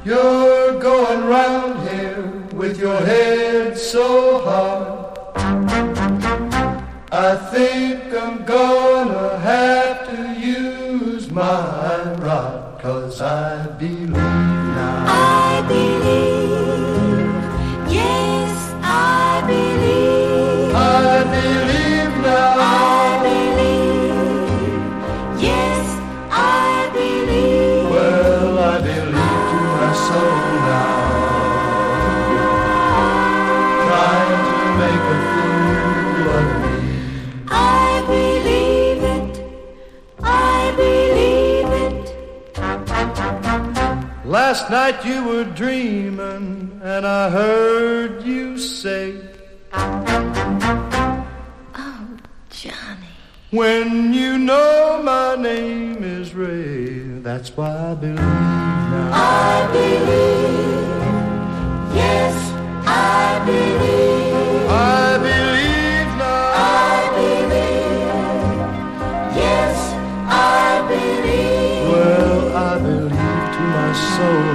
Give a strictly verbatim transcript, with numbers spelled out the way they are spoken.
You're going round here with your head so hard. I think I'm gonna have to use my rod, 'cause I believe now. I believe, yes, I believe. I believe now. I believe, yes, I believe. Well, I believe to my soul now. Trying to make a fool of me. I believe it, I believe it. Last night you were dreaming, and I heard you say, Oh, Johnny. when you know my name is Ray, that's why I believe now. I believe, yes, I believe. I believe now. I believe, yes, I believe. Well, I believe to my soul